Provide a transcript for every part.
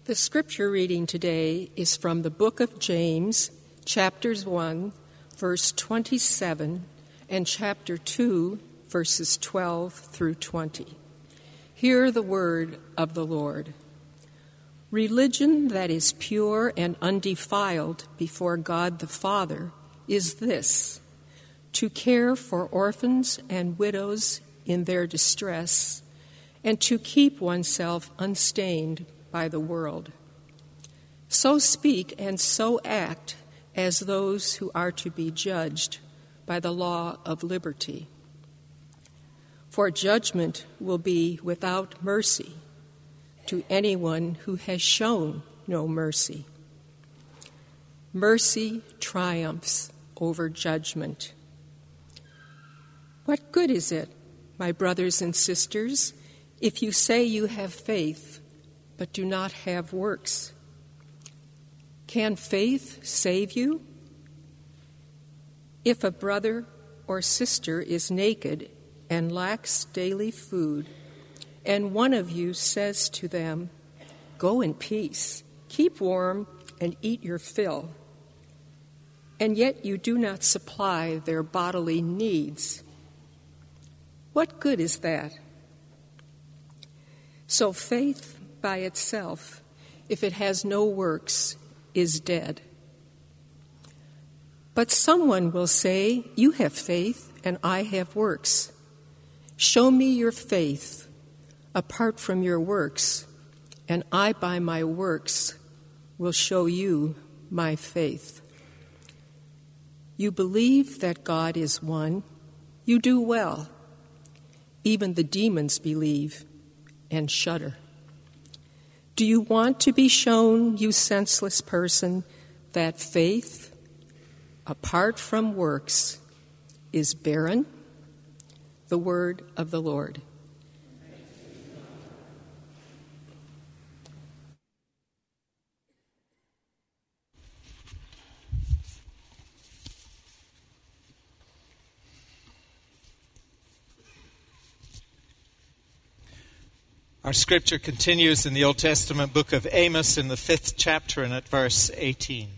The scripture reading today is from the book of James, chapters 1, verse 27, and chapter 2, verses 12 through 20. Hear the word of the Lord. Religion that is pure and undefiled before God the Father is this: to care for orphans and widows in their distress, and to keep oneself unstained by the world. So speak and so act as those who are to be judged by the law of liberty. For judgment will be without mercy to anyone who has shown no mercy. Mercy triumphs over judgment. What good is it, my brothers and sisters, if you say you have faith but do not have works? Can faith save you? If a brother or sister is naked and lacks daily food, and one of you says to them, "Go in peace, keep warm, and eat your fill," and yet you do not supply their bodily needs, what good is that? So faith by itself, if it has no works, is dead. But someone will say, "You have faith and I have works. Show me your faith apart from your works, and I by my works will show you my faith." You believe that God is one. You do well. Even the demons believe and shudder. Do you want to be shown, you senseless person, that faith, apart from works, is barren? The word of the Lord. Our scripture continues in the Old Testament book of Amos in the 5th chapter and at verse 18.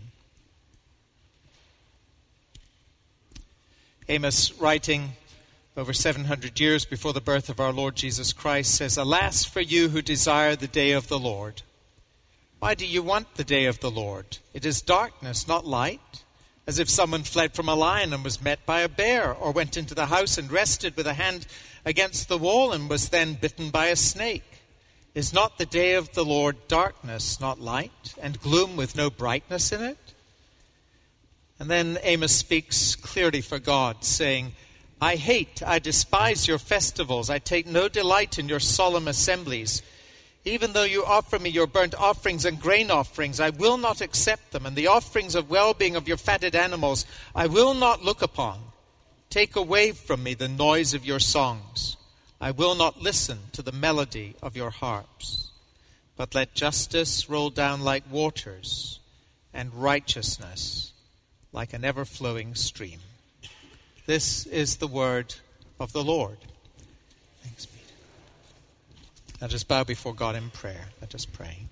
Amos, writing over 700 years before the birth of our Lord Jesus Christ, says, "Alas for you who desire the day of the Lord. Why do you want the day of the Lord? It is darkness, not light, as if someone fled from a lion and was met by a bear, or went into the house and rested with a hand against the wall and was then bitten by a snake. Is not the day of the Lord darkness, not light, and gloom with no brightness in it?" And then Amos speaks clearly for God, saying, I despise your festivals. I take no delight in your solemn assemblies. Even though you offer me your burnt offerings and grain offerings, I will not accept them, and the offerings of well-being of your fatted animals I will not look upon. Take away from me the noise of your songs. I will not listen to the melody of your harps. But let justice roll down like waters, and righteousness like an ever-flowing stream. This is the word of the Lord. Thanks be to God. Let us bow before God in prayer. Let us pray.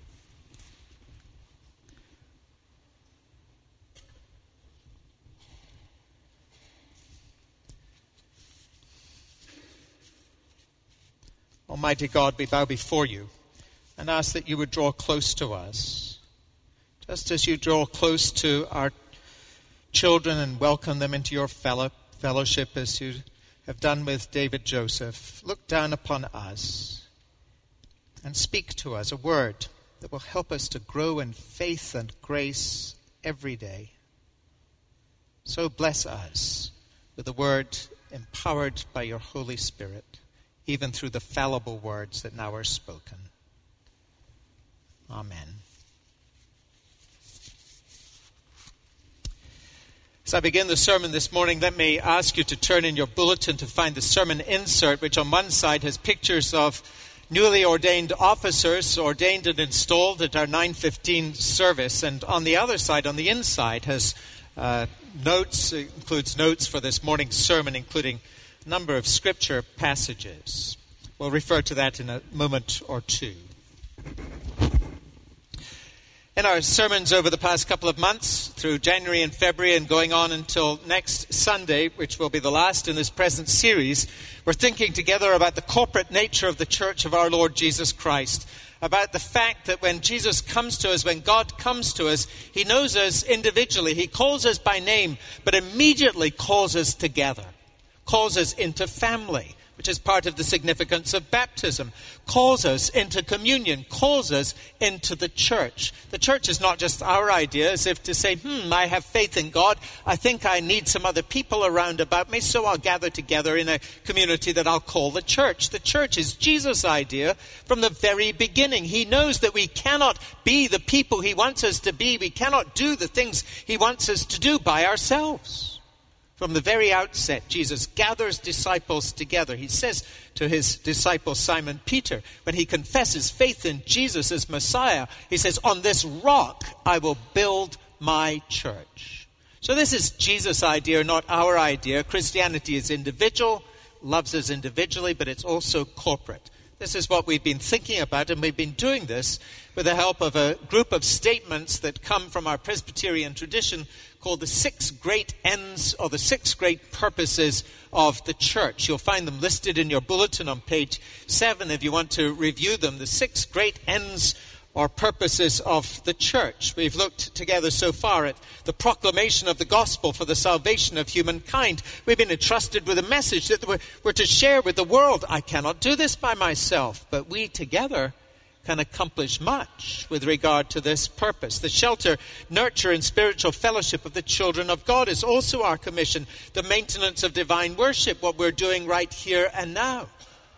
Almighty God, we bow before you and ask that you would draw close to us, just as you draw close to our children and welcome them into your fellowship as you have done with David Joseph. Look down upon us and speak to us a word that will help us to grow in faith and grace every day. So bless us with a word empowered by your Holy Spirit, even through the fallible words that now are spoken. Amen. As I begin the sermon this morning, let me ask you to turn in your bulletin to find the sermon insert, which on one side has pictures of newly ordained officers ordained and installed at our 9:15 service, and on the other side, on the inside, has notes, includes notes for this morning's sermon, including a number of scripture passages. We'll refer to that in a moment or two. In our sermons over the past couple of months, through January and February and going on until next Sunday, which will be the last in this present series, we're thinking together about the corporate nature of the church of our Lord Jesus Christ, about the fact that when Jesus comes to us, when God comes to us, he knows us individually. He calls us by name, but immediately calls us together, calls us into family, which is part of the significance of baptism, calls us into communion, calls us into the church. The church is not just our idea, as if to say, I have faith in God. I think I need some other people around about me, so I'll gather together in a community that I'll call the church. The church is Jesus' idea from the very beginning. He knows that we cannot be the people he wants us to be. We cannot do the things he wants us to do by ourselves. From the very outset, Jesus gathers disciples together. He says to his disciple Simon Peter, when he confesses faith in Jesus as Messiah, he says, "On this rock I will build my church." So this is Jesus' idea, not our idea. Christianity is individual, loves us individually, but it's also corporate. This is what we've been thinking about, and we've been doing this with the help of a group of statements that come from our Presbyterian tradition called the 6 great ends or the 6 great purposes of the church. You'll find them listed in your bulletin on page 7 if you want to review them. The 6 great ends or purposes of the church. We've looked together so far at the proclamation of the gospel for the salvation of humankind. We've been entrusted with a message that we're to share with the world. I cannot do this by myself, but we together can accomplish much with regard to this purpose. The shelter, nurture, and spiritual fellowship of the children of God is also our commission. The maintenance of divine worship, what we're doing right here and now.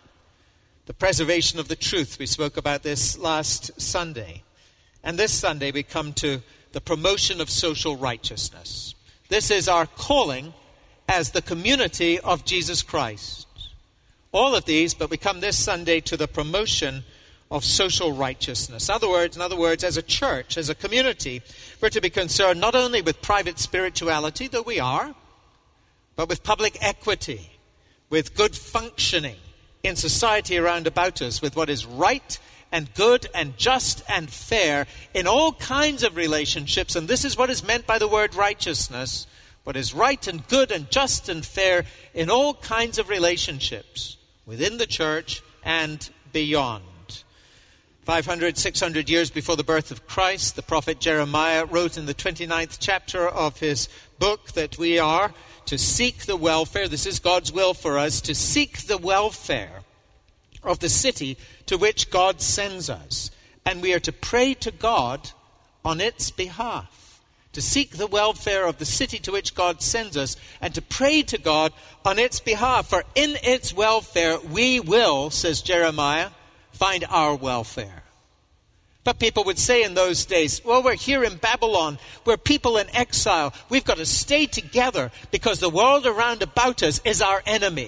The preservation of the truth, we spoke about this last Sunday. And this Sunday we come to the promotion of social righteousness. This is our calling as the community of Jesus Christ. All of these, but we come this Sunday to the promotion of social righteousness. In other words, as a church, as a community, we're to be concerned not only with private spirituality, though we are, but with public equity, with good functioning in society around about us, with what is right and good and just and fair in all kinds of relationships. And this is what is meant by the word righteousness, what is right and good and just and fair in all kinds of relationships within the church and beyond. 500, 600 years before the birth of Christ, the prophet Jeremiah wrote in the 29th chapter of his book that we are to seek the welfare, this is God's will for us, to seek the welfare of the city to which God sends us. And we are to pray to God on its behalf. To seek the welfare of the city to which God sends us and to pray to God on its behalf. For in its welfare we will, says Jeremiah, find our welfare. But people would say in those days, well, we're here in Babylon. We're people in exile. We've got to stay together because the world around about us is our enemy.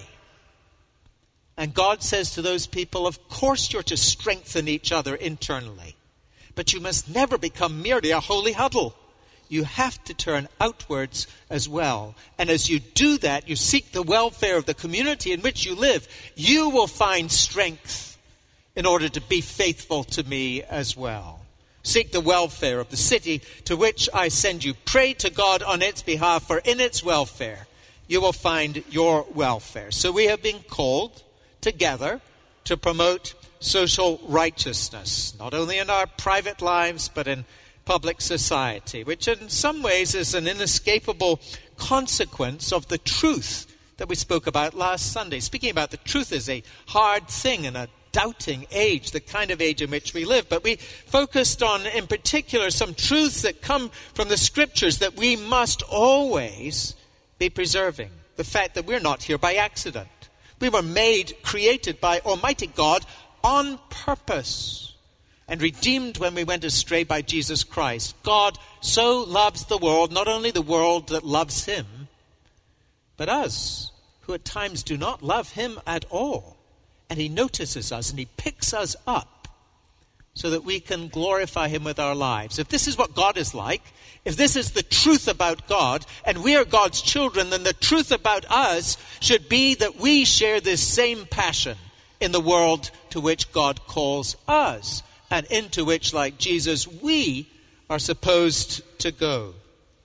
And God says to those people, of course you're to strengthen each other internally. But you must never become merely a holy huddle. You have to turn outwards as well. And as you do that, you seek the welfare of the community in which you live. You will find strength in order to be faithful to me as well. Seek the welfare of the city to which I send you. Pray to God on its behalf, for in its welfare you will find your welfare. So we have been called together to promote social righteousness, not only in our private lives, but in public society, which in some ways is an inescapable consequence of the truth that we spoke about last Sunday. Speaking about the truth is a hard thing in a doubting age, the kind of age in which we live. But we focused on, in particular, some truths that come from the scriptures that we must always be preserving. The fact that we're not here by accident. We were created by Almighty God on purpose and redeemed when we went astray by Jesus Christ. God so loves the world, not only the world that loves him, but us, who at times do not love him at all. And he notices us and he picks us up so that we can glorify him with our lives. If this is what God is like, if this is the truth about God, and we are God's children, then the truth about us should be that we share this same passion in the world to which God calls us, and into which, like Jesus, we are supposed to go.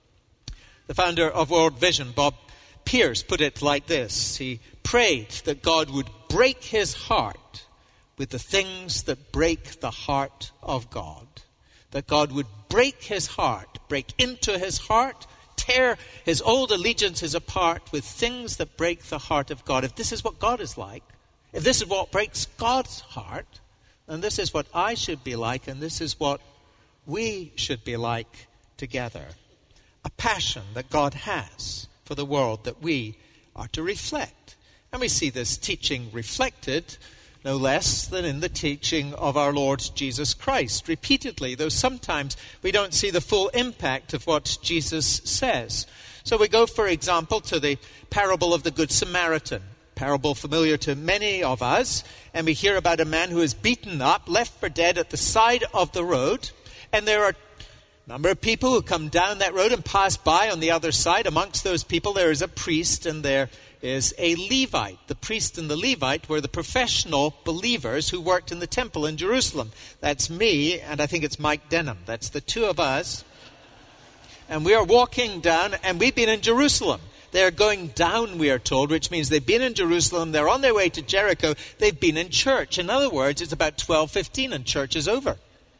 The founder of World Vision, Bob Pierce, put it like this. He prayed that God would break his heart with the things that break the heart of God. That God would break his heart, break into his heart, tear his old allegiances apart with things that break the heart of God. If this is what God is like, if this is what breaks God's heart, then this is what I should be like, and this is what we should be like together. A passion that God has for the world that we are to reflect. And we see this teaching reflected no less than in the teaching of our Lord Jesus Christ, repeatedly, though sometimes we don't see the full impact of what Jesus says. So we go, for example, to the parable of the Good Samaritan, parable familiar to many of us, and we hear about a man who is beaten up, left for dead at the side of the road, and there are a number of people who come down that road and pass by on the other side. Amongst those people there is a priest and there is a Levite. The priest and the Levite were the professional believers who worked in the temple in Jerusalem. That's me, and I think it's Mike Denham. That's the two of us. And we are walking down, and we've been in Jerusalem. They're going down, we are told, which means they've been in Jerusalem. They're on their way to Jericho. They've been in church. In other words, it's about 12:15 and church is over.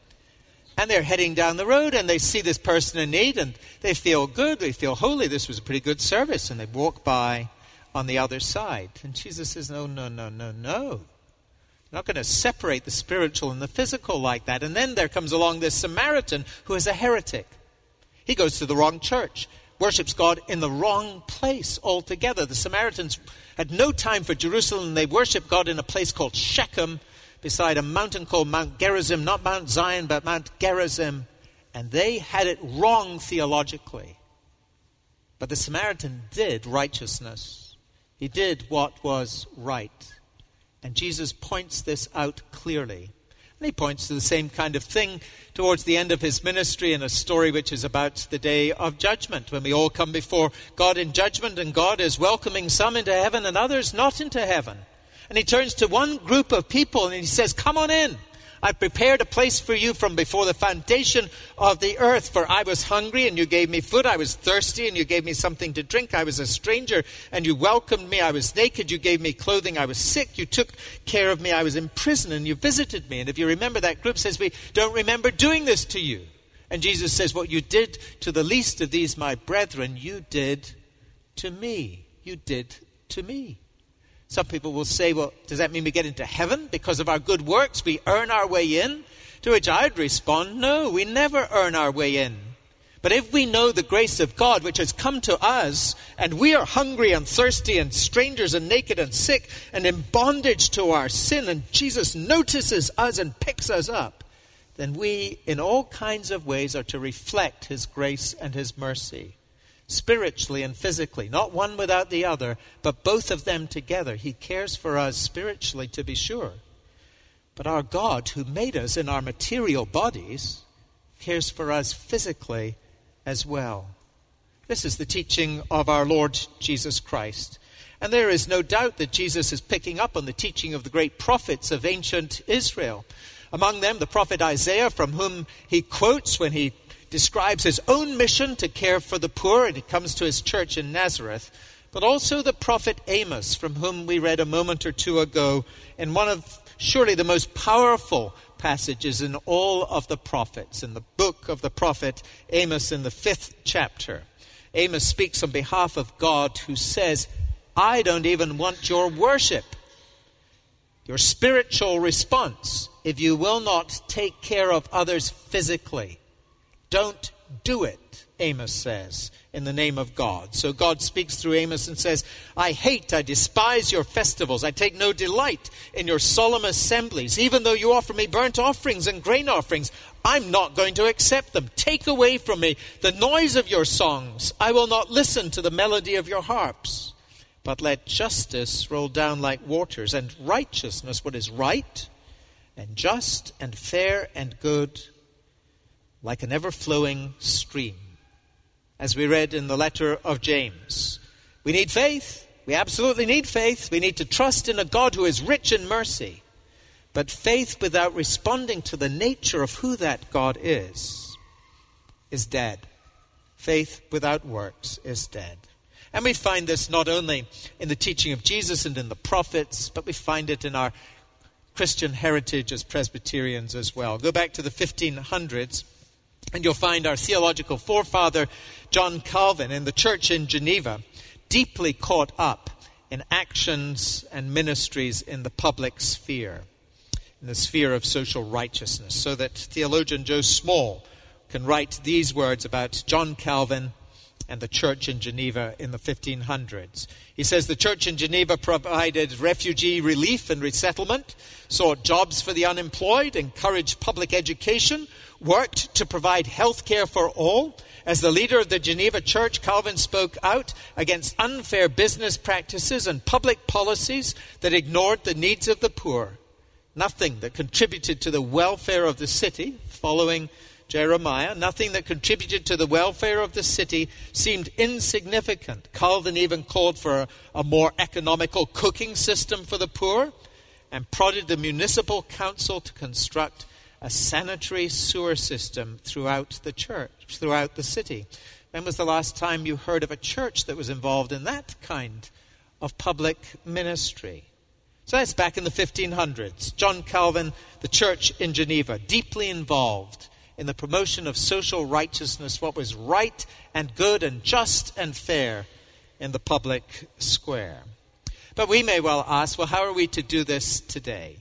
And they're heading down the road, and they see this person in need, and they feel good. They feel holy. This was a pretty good service, and they walk by on the other side. And Jesus says, no. You're not going to separate the spiritual and the physical like that. And then there comes along this Samaritan who is a heretic. He goes to the wrong church, worships God in the wrong place altogether. The Samaritans had no time for Jerusalem. They worship God in a place called Shechem, beside a mountain called Mount Gerizim, not Mount Zion, but Mount Gerizim. And they had it wrong theologically. But the Samaritan did righteousness. He did what was right. And Jesus points this out clearly. And he points to the same kind of thing towards the end of his ministry in a story which is about the day of judgment, when we all come before God in judgment, and God is welcoming some into heaven and others not into heaven. And he turns to one group of people and he says, come on in. I've prepared a place for you from before the foundation of the earth. For I was hungry and you gave me food. I was thirsty and you gave me something to drink. I was a stranger and you welcomed me. I was naked. You gave me clothing. I was sick. You took care of me. I was in prison and you visited me. And if you remember, that group says, we don't remember doing this to you. And Jesus says, what you did to the least of these, my brethren, you did to me. You did to me. Some people will say, well, does that mean we get into heaven because of our good works? We earn our way in? To which I'd respond, no, we never earn our way in. But if we know the grace of God which has come to us, and we are hungry and thirsty and strangers and naked and sick and in bondage to our sin, and Jesus notices us and picks us up, then we, in all kinds of ways, are to reflect his grace and his mercy. Spiritually and physically, not one without the other, but both of them together. He cares for us spiritually, to be sure. But our God, who made us in our material bodies, cares for us physically as well. This is the teaching of our Lord Jesus Christ. And there is no doubt that Jesus is picking up on the teaching of the great prophets of ancient Israel. Among them, the prophet Isaiah, from whom he quotes when he describes his own mission to care for the poor, and he comes to his church in Nazareth, but also the prophet Amos, from whom we read a moment or two ago in one of surely the most powerful passages in all of the prophets, in the book of the prophet Amos in the 5th chapter. Amos speaks on behalf of God, who says, I don't even want your worship, your spiritual response, if you will not take care of others physically. Don't do it, Amos says, in the name of God. So God speaks through Amos and says, I despise your festivals. I take no delight in your solemn assemblies. Even though you offer me burnt offerings and grain offerings, I'm not going to accept them. Take away from me the noise of your songs. I will not listen to the melody of your harps. But let justice roll down like waters, and righteousness, what is right and just and fair and good, like an ever-flowing stream. As we read in the letter of James, we need faith. We absolutely need faith. We need to trust in a God who is rich in mercy. But faith without responding to the nature of who that God is is dead. Faith without works is dead. And we find this not only in the teaching of Jesus and in the prophets, but we find it in our Christian heritage as Presbyterians as well. Go back to the 1500s, and you'll find our theological forefather, John Calvin, in the church in Geneva, deeply caught up in actions and ministries in the public sphere, in the sphere of social righteousness, so that theologian Joe Small can write these words about John Calvin and the church in Geneva in the 1500s. He says the church in Geneva provided refugee relief and resettlement, sought jobs for the unemployed, encouraged public education, worked to provide health care for all. As the leader of the Geneva Church, Calvin spoke out against unfair business practices and public policies that ignored the needs of the poor. Nothing that contributed to the welfare of the city, following Jeremiah, nothing that contributed to the welfare of the city seemed insignificant. Calvin even called for a more economical cooking system for the poor and prodded the municipal council to construct a sanitary sewer system throughout the church, throughout the city. When was the last time you heard of a church that was involved in that kind of public ministry? So that's back in the 1500s. John Calvin, the church in Geneva, deeply involved in the promotion of social righteousness, what was right and good and just and fair in the public square. But we may well ask, well, how are we to do this today?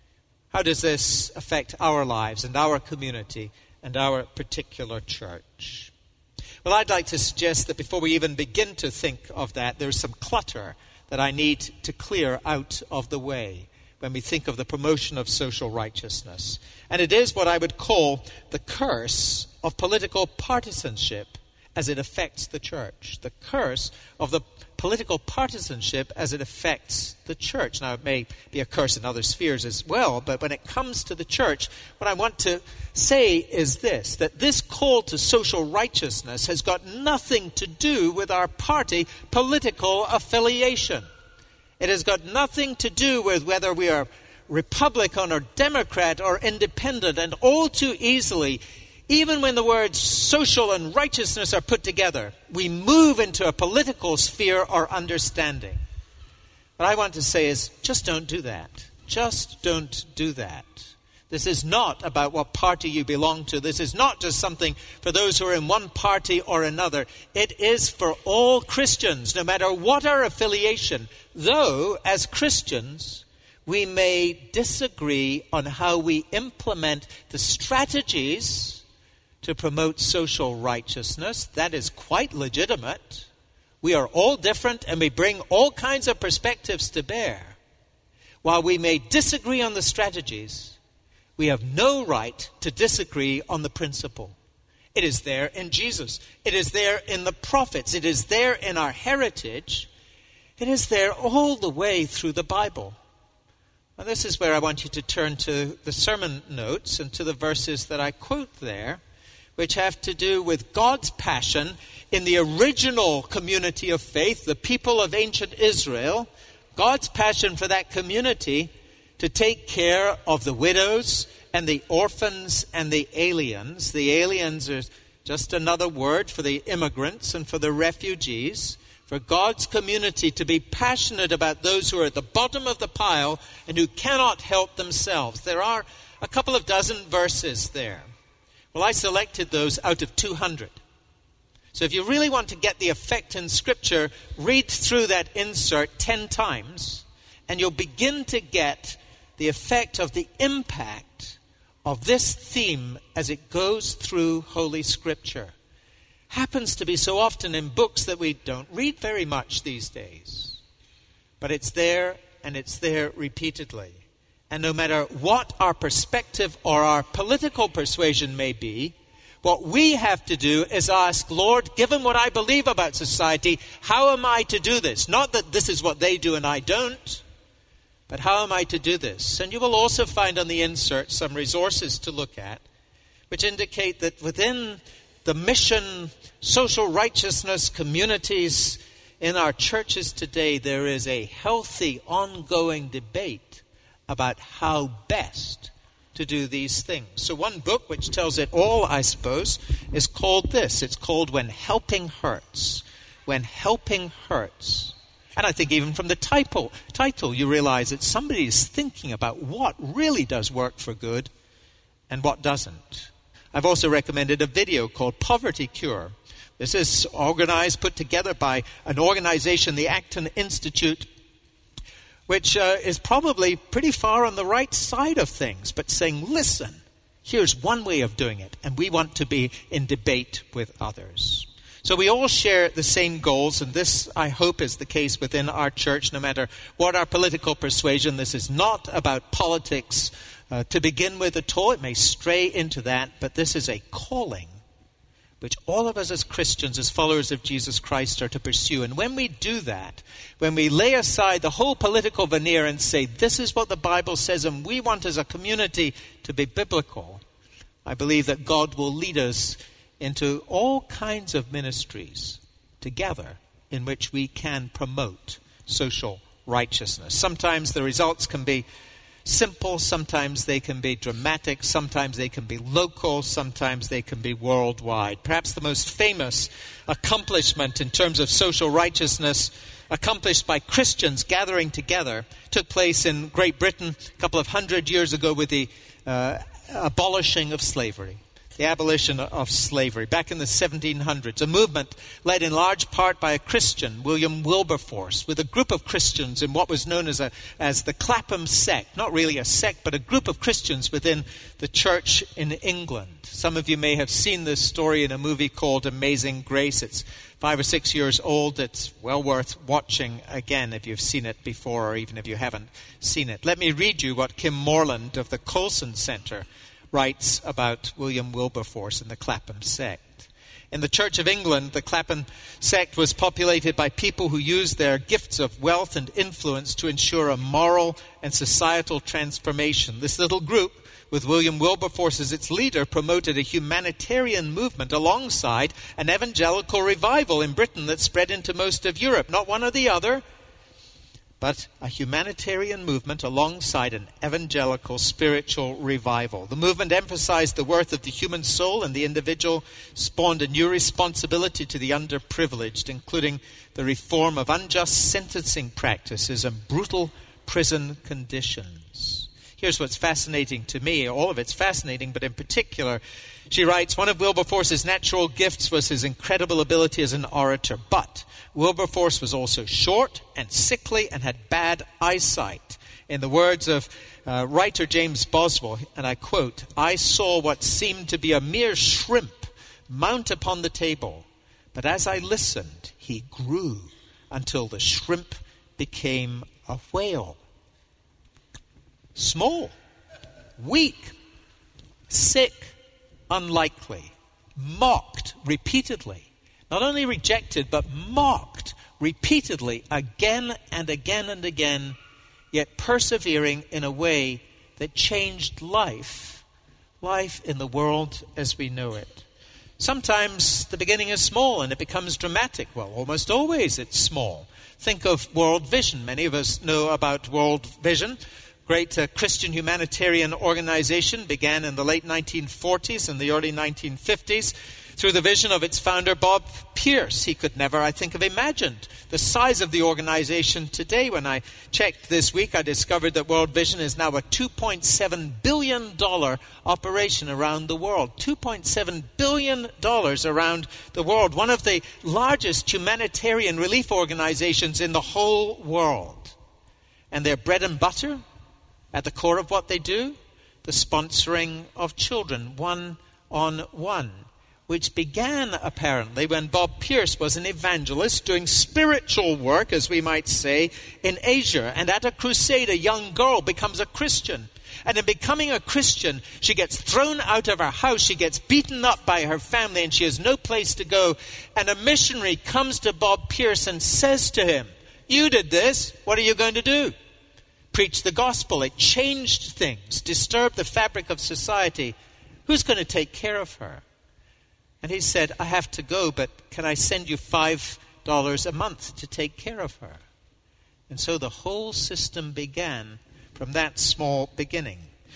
How does this affect our lives and our community and our particular church? Well, I'd like to suggest that before we even begin to think of that, there's some clutter that I need to clear out of the way when we think of the promotion of social righteousness. And it is what I would call the curse of political partisanship as it affects the church. The curse of the political partisanship as it affects the church. Now, it may be a curse in other spheres as well, but when it comes to the church, what I want to say is this, that this call to social righteousness has got nothing to do with our party political affiliation. It has got nothing to do with whether we are Republican or Democrat or independent, and all too easily, even when the words social and righteousness are put together, we move into a political sphere or understanding. What I want to say is, just don't do that. Just don't do that. This is not about what party you belong to. This is not just something for those who are in one party or another. It is for all Christians, no matter what our affiliation. Though, as Christians, we may disagree on how we implement the strategies to promote social righteousness. That is quite legitimate. We are all different and we bring all kinds of perspectives to bear. While we may disagree on the strategies, we have no right to disagree on the principle. It is there in Jesus. It is there in the prophets. It is there in our heritage. It is there all the way through the Bible. And this is where I want you to turn to the sermon notes and to the verses that I quote there, which have to do with God's passion in the original community of faith, the people of ancient Israel, God's passion for that community to take care of the widows and the orphans and the aliens. The aliens are just another word for the immigrants and for the refugees. For God's community to be passionate about those who are at the bottom of the pile and who cannot help themselves. There are a couple of dozen verses there. Well, I selected those out of 200. So if you really want to get the effect in Scripture, read through that insert 10 times, and you'll begin to get the effect of the impact of this theme as it goes through Holy Scripture. Happens to be so often in books that we don't read very much these days. But it's there, and it's there repeatedly. And no matter what our perspective or our political persuasion may be, what we have to do is ask, Lord, given what I believe about society, how am I to do this? Not that this is what they do and I don't, but how am I to do this? And you will also find on the insert some resources to look at, which indicate that within the mission, social righteousness communities in our churches today, there is a healthy, ongoing debate about how best to do these things. So one book which tells it all, I suppose, is called this. It's called When Helping Hurts. When Helping Hurts. And I think even from the title, you realize that somebody is thinking about what really does work for good and what doesn't. I've also recommended a video called Poverty Cure. This is organized, put together by an organization, the Acton Institute, which is probably pretty far on the right side of things, but saying, listen, here's one way of doing it, and we want to be in debate with others. So we all share the same goals, and this, I hope, is the case within our church, no matter what our political persuasion. This is not about politics to begin with at all. It may stray into that, but this is a calling which all of us as Christians, as followers of Jesus Christ, are to pursue. And when we do that, when we lay aside the whole political veneer and say, this is what the Bible says, and we want as a community to be biblical, I believe that God will lead us into all kinds of ministries together in which we can promote social righteousness. Sometimes the results can be simple, sometimes they can be dramatic, sometimes they can be local, sometimes they can be worldwide. Perhaps the most famous accomplishment in terms of social righteousness accomplished by Christians gathering together took place in Great Britain a couple of 100 years ago with the abolishing of slavery. The abolition of slavery back in the 1700s, a movement led in large part by a Christian, William Wilberforce, with a group of Christians in what was known as the Clapham sect. Not really a sect, but a group of Christians within the church in England. Some of you may have seen this story in a movie called Amazing Grace. It's 5 or 6 years old. It's well worth watching again if you've seen it before or even if you haven't seen it. Let me read you what Kim Moreland of the Colson Center writes about William Wilberforce and the Clapham sect. In the Church of England, the Clapham sect was populated by people who used their gifts of wealth and influence to ensure a moral and societal transformation. This little group, with William Wilberforce as its leader, promoted a humanitarian movement alongside an evangelical revival in Britain that spread into most of Europe. Not one or the other, but a humanitarian movement alongside an evangelical spiritual revival. The movement emphasized the worth of the human soul, and the individual spawned a new responsibility to the underprivileged, including the reform of unjust sentencing practices and brutal prison conditions. Here's what's fascinating to me. All of it's fascinating, but in particular, she writes, one of Wilberforce's natural gifts was his incredible ability as an orator, but Wilberforce was also short and sickly and had bad eyesight. In the words of writer James Boswell, and I quote, I saw what seemed to be a mere shrimp mount upon the table, but as I listened, he grew until the shrimp became a whale. Small, weak, sick, unlikely, mocked repeatedly. Not only rejected, but mocked repeatedly, again and again and again, yet persevering in a way that changed life in the world as we know it. Sometimes the beginning is small and it becomes dramatic. Well, almost always it's small. Think of World Vision. Many of us know about World Vision. Great Christian humanitarian organization, began in the late 1940s and the early 1950s through the vision of its founder, Bob Pierce. He could never, I think, have imagined the size of the organization today. When I checked this week, I discovered that World Vision is now a $2.7 billion operation around the world. $2.7 billion around the world. One of the largest humanitarian relief organizations in the whole world. And their bread and butter, at the core of what they do, the sponsoring of children, one-on-one, which began apparently when Bob Pierce was an evangelist doing spiritual work, as we might say, in Asia. And at a crusade, a young girl becomes a Christian. And in becoming a Christian, she gets thrown out of her house, she gets beaten up by her family, and she has no place to go. And a missionary comes to Bob Pierce and says to him, you did this, what are you going to do? Preach the gospel. It changed things, disturbed the fabric of society. Who's going to take care of her? And he said, I have to go, but can I send you $5 a month to take care of her? And so the whole system began from that small beginning.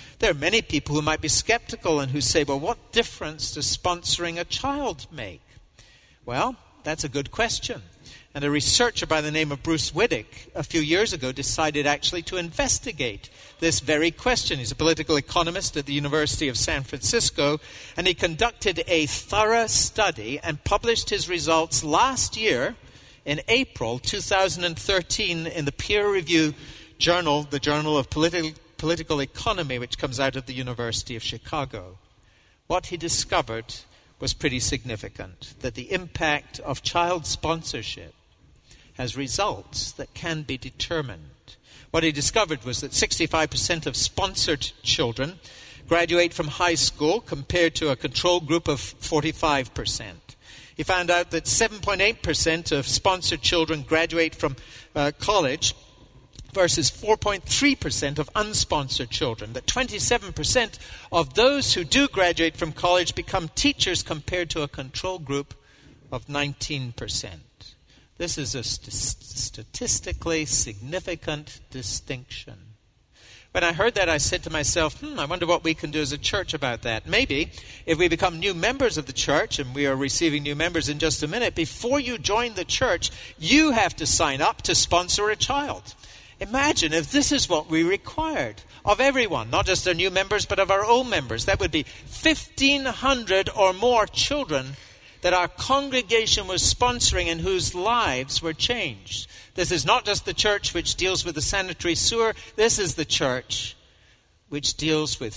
There are many people who might be skeptical and who say, well, what difference does sponsoring a child make? Well, that's a good question. And a researcher by the name of Bruce Widdick a few years ago decided actually to investigate this very question. He's a political economist at the University of San Francisco, and he conducted a thorough study and published his results last year in April 2013 in the peer-reviewed journal, the Journal of Political Economy, which comes out of the University of Chicago. What he discovered was pretty significant, that the impact of child sponsorship has results that can be determined. What he discovered was that 65% of sponsored children graduate from high school compared to a control group of 45%. He found out that 7.8% of sponsored children graduate from college versus 4.3% of unsponsored children. That 27% of those who do graduate from college become teachers compared to a control group of 19%. This is a statistically significant distinction. When I heard that, I said to myself, I wonder what we can do as a church about that. Maybe if we become new members of the church, and we are receiving new members in just a minute, before you join the church, you have to sign up to sponsor a child. Imagine if this is what we required of everyone, not just our new members, but of our old members. That would be 1,500 or more children that our congregation was sponsoring and whose lives were changed. This is not just the church which deals with the sanitary sewer. This is the church which deals with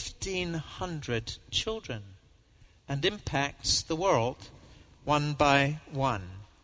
1,500 children and impacts the world one by one.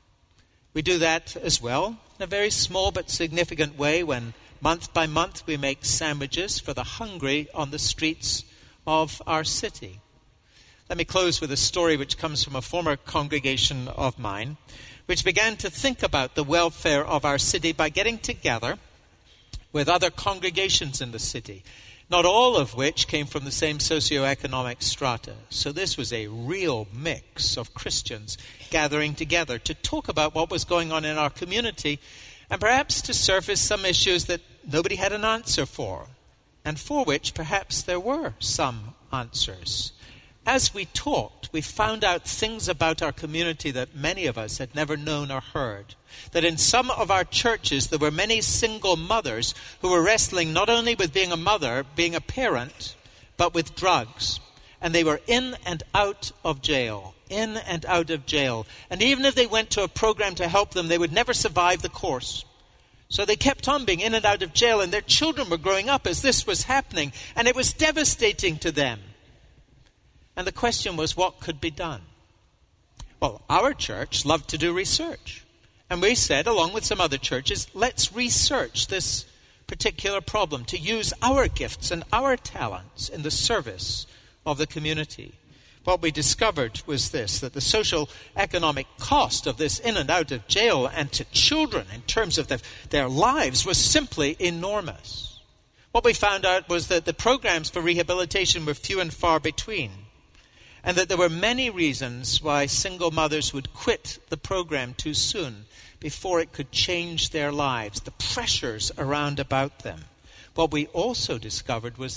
We do that as well in a very small but significant way when month by month we make sandwiches for the hungry on the streets of our city. Let me close with a story which comes from a former congregation of mine, which began to think about the welfare of our city by getting together with other congregations in the city, not all of which came from the same socioeconomic strata. So this was a real mix of Christians gathering together to talk about what was going on in our community and perhaps to surface some issues that nobody had an answer for, and for which perhaps there were some answers. As we talked, we found out things about our community that many of us had never known or heard. That in some of our churches, there were many single mothers who were wrestling not only with being a mother, being a parent, but with drugs. And they were in and out of jail. In and out of jail. And even if they went to a program to help them, they would never survive the course. So they kept on being in and out of jail, and their children were growing up as this was happening. And it was devastating to them. And the question was, what could be done? Well, our church loved to do research. And we said, along with some other churches, let's research this particular problem to use our gifts and our talents in the service of the community. What we discovered was this, that the social economic cost of this in and out of jail and to children in terms of their lives was simply enormous. What we found out was that the programs for rehabilitation were few and far between, and that there were many reasons why single mothers would quit the program too soon before it could change their lives, the pressures around about them. What we also discovered was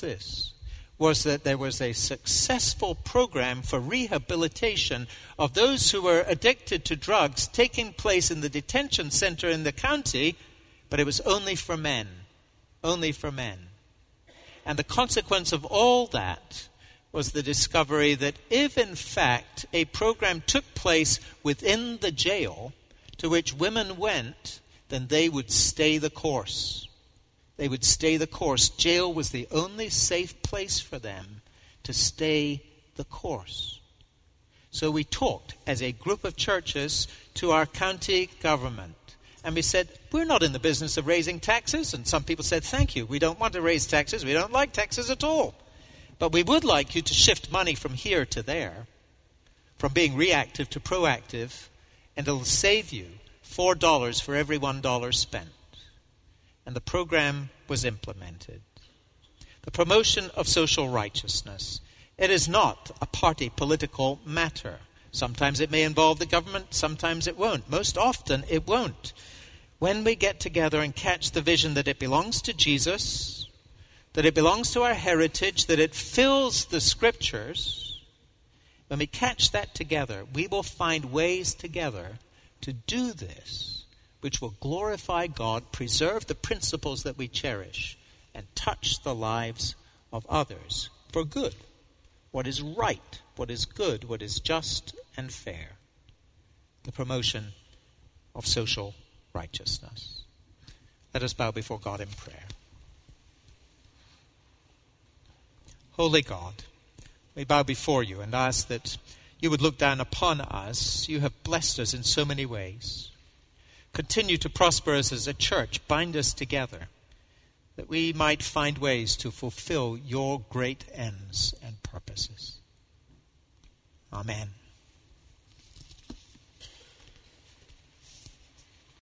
that there was a successful program for rehabilitation of those who were addicted to drugs taking place in the detention center in the county, but it was only for men. Only for men. And the consequence of all that was the discovery that if, in fact, a program took place within the jail to which women went, then they would stay the course. They would stay the course. Jail was the only safe place for them to stay the course. So we talked as a group of churches to our county government. And we said, we're not in the business of raising taxes. And some people said, thank you. We don't want to raise taxes. We don't like taxes at all. But we would like you to shift money from here to there, from being reactive to proactive, and it'll save you $4 for every $1 spent. And the program was implemented. The promotion of social righteousness. It is not a party political matter. Sometimes it may involve the government, sometimes it won't. Most often it won't. When we get together and catch the vision that it belongs to Jesus, that it belongs to our heritage, that it fills the Scriptures, when we catch that together, we will find ways together to do this, which will glorify God, preserve the principles that we cherish, and touch the lives of others for good. What is right, what is good, what is just and fair. The promotion of social righteousness. Let us bow before God in prayer. Holy God, we bow before you and ask that you would look down upon us. You have blessed us in so many ways. Continue to prosper us as a church. Bind us together, that we might find ways to fulfill your great ends and purposes. Amen.